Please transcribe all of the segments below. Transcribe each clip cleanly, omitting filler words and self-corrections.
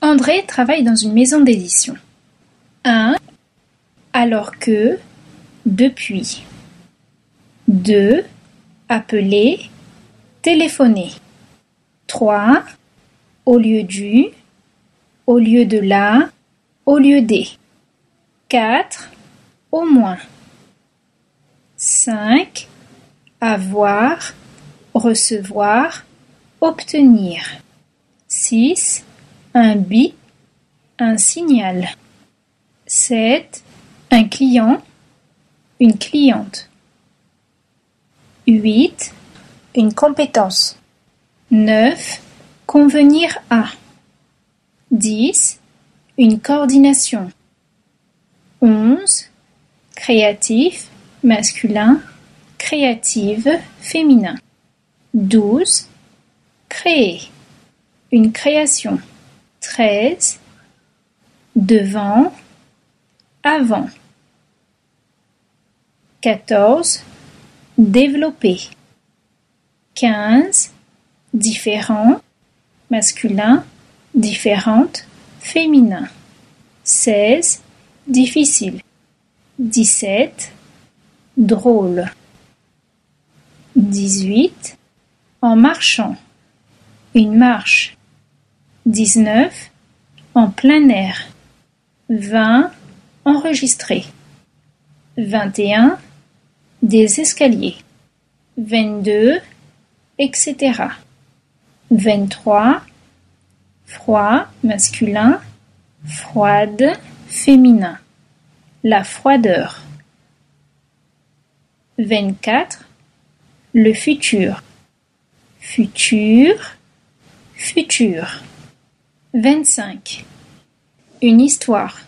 André travaille dans une maison d'édition. 1. Alors que, depuis. 2. Appeler, téléphoner. 3. Au lieu du, au lieu de la, au lieu des. 4. Au moins. 5. Avoir, recevoir, obtenir. 6. Un bip, un signal. 7. Un client, une cliente. 8. Une compétence. 9. Convenir à. 10. Une coordination. 11. Créatif, masculin, créative, féminin. 12. Créer, une création. 13. Devant, avant. 14. Développer. 15. Différent, masculin, différente, féminin. 16. Difficile. 17. Drôle. 18. En marchant. Une marche. 19. En plein air. 20. Enregistré. 21. Des escaliers. 22. Etc. 23. Froid, masculin. Froide, féminin. La froideur. 24. Le futur. Futur, futur. 25. Une histoire.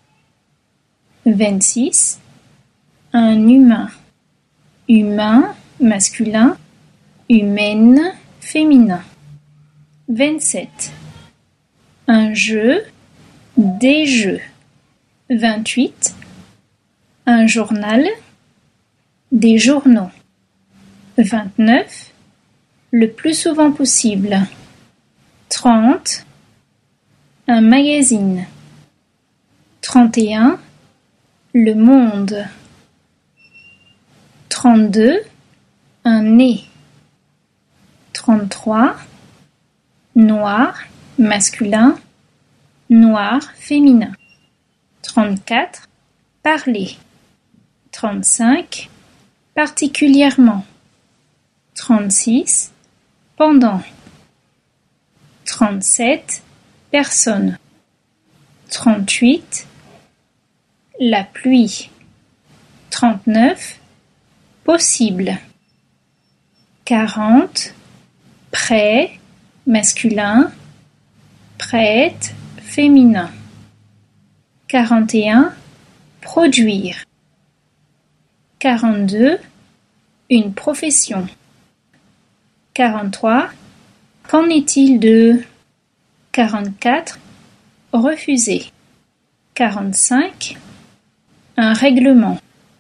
26. Un humain. Humain, masculin. Humaine, féminin. 27. Un jeu, des jeux. 28. Un journal, des journaux. 29. Le plus souvent possible. 30. Un magazine. 31. Le monde. 32. Un nez. 33. Noir, masculin. Noir, féminin. 34. Parler. 35. Particulièrement. 36. Pendant. 37. Personne. 38. La pluie. 39. Possible. 40. Prêt, masculin. Prête, féminin. 41. Produire. 42. Une profession. 43. Qu'en est-il de 44. Refuser. 45. Un règlement.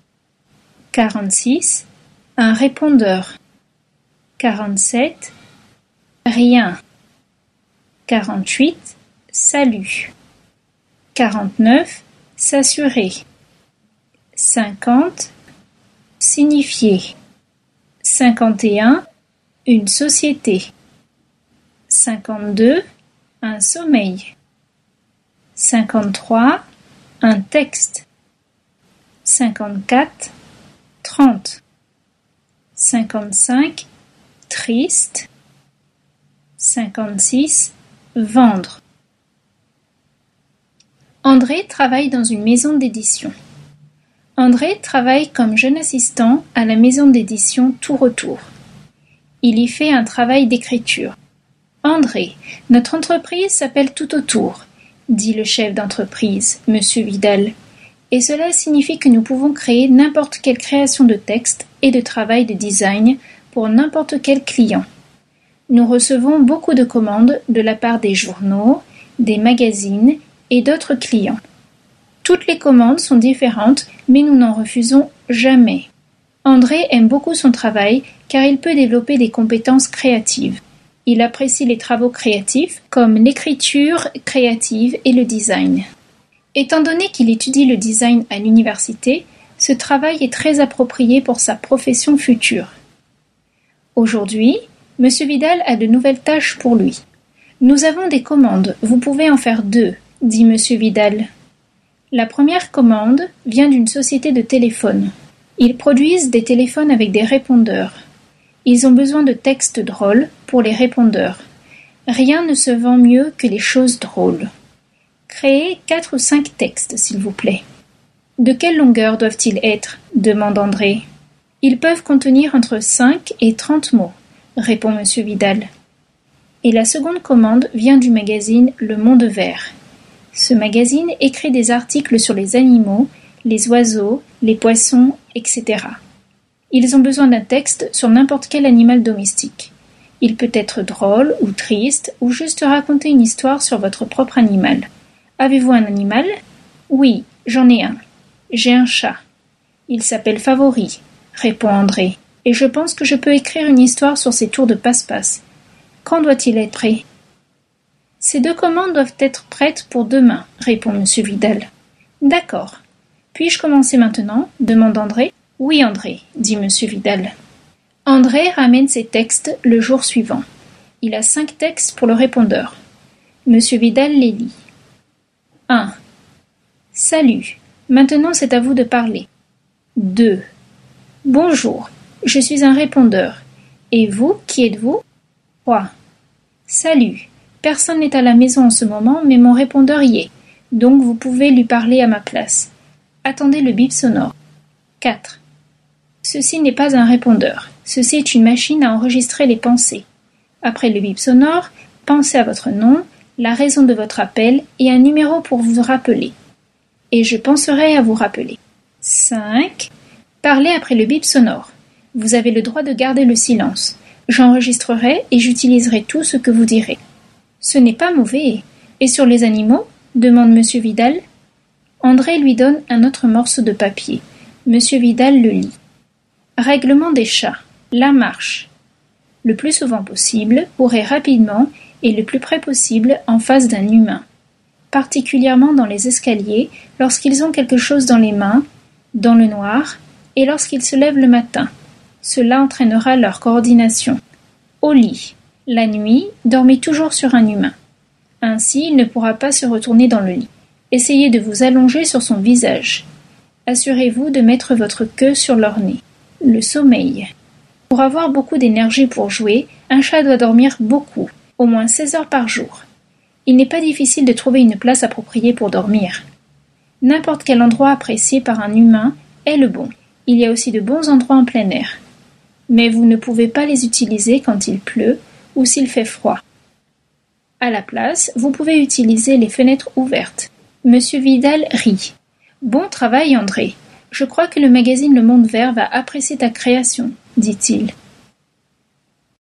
46. Un répondeur. 47. Rien. 48. Salut. 49. S'assurer. 50. Signifier. 51. Une société. 52. Un sommeil. 53. Un texte. 54. 30. 55. Triste. 56. Vendre. André travaille dans une maison d'édition. André travaille comme jeune assistant à la maison d'édition Tout Retour. Il y fait un travail d'écriture. André, notre entreprise s'appelle Tout Autour, dit le chef d'entreprise, Monsieur Vidal, et cela signifie que nous pouvons créer n'importe quelle création de texte et de travail de design pour n'importe quel client. Nous recevons beaucoup de commandes de la part des journaux, des magazines et d'autres clients. Toutes les commandes sont différentes, mais nous n'en refusons jamais. André aime beaucoup son travail car il peut développer des compétences créatives. Il apprécie les travaux créatifs comme l'écriture créative et le design. Étant donné qu'il étudie le design à l'université, ce travail est très approprié pour sa profession future. Aujourd'hui, M. Vidal a de nouvelles tâches pour lui. Nous avons des commandes, vous pouvez en faire 2, dit M. Vidal. La première commande vient d'une société de téléphone. Ils produisent des téléphones avec des répondeurs. Ils ont besoin de textes drôles pour les répondeurs. Rien ne se vend mieux que les choses drôles. Créez 4 ou 5 textes, s'il vous plaît. De quelle longueur doivent-ils être ? Demande André. Ils peuvent contenir entre 5 et 30 mots, répond M. Vidal. Et la seconde commande vient du magazine Le Monde Vert. Ce magazine écrit des articles sur les animaux, les oiseaux, les poissons, etc. Ils ont besoin d'un texte sur n'importe quel animal domestique. Il peut être drôle ou triste ou juste raconter une histoire sur votre propre animal. Avez-vous un animal ? Oui, j'en ai un. J'ai un chat. Il s'appelle Favori, répond André, et je pense que je peux écrire une histoire sur ses tours de passe-passe. Quand doit-il être prêt ? Ces 2 commandes doivent être prêtes pour demain, répond M. Vidal. D'accord. Puis-je commencer maintenant ? Demande André. Oui, André, dit M. Vidal. André ramène ses textes le jour suivant. Il a 5 textes pour le répondeur. M. Vidal les lit. 1. Salut. Maintenant c'est à vous de parler. 2. Bonjour. Je suis un répondeur. Et vous, qui êtes-vous ? 3. Salut. Personne n'est à la maison en ce moment, mais mon répondeur y est. Donc vous pouvez lui parler à ma place. Attendez le bip sonore. 4. Ceci n'est pas un répondeur. Ceci est une machine à enregistrer les pensées. Après le bip sonore, pensez à votre nom, la raison de votre appel et un numéro pour vous rappeler. Et je penserai à vous rappeler. 5. Parlez après le bip sonore. Vous avez le droit de garder le silence. J'enregistrerai et j'utiliserai tout ce que vous direz. Ce n'est pas mauvais. Et sur les animaux ? Demande M. Vidal. André lui donne un autre morceau de papier. M. Vidal le lit. Règlement des chats. La marche. Le plus souvent possible, courez rapidement et le plus près possible en face d'un humain. Particulièrement dans les escaliers, lorsqu'ils ont quelque chose dans les mains, dans le noir, et lorsqu'ils se lèvent le matin. Cela entraînera leur coordination. Au lit. La nuit, dormez toujours sur un humain. Ainsi, il ne pourra pas se retourner dans le lit. Essayez de vous allonger sur son visage. Assurez-vous de mettre votre queue sur leur nez. Le sommeil. Pour avoir beaucoup d'énergie pour jouer, un chat doit dormir beaucoup, au moins 16 heures par jour. Il n'est pas difficile de trouver une place appropriée pour dormir. N'importe quel endroit apprécié par un humain est le bon. Il y a aussi de bons endroits en plein air. Mais vous ne pouvez pas les utiliser quand il pleut ou s'il fait froid. À la place, vous pouvez utiliser les fenêtres ouvertes. Monsieur Vidal rit. Bon travail, André. Je crois que le magazine Le Monde Vert va apprécier ta création, dit-il.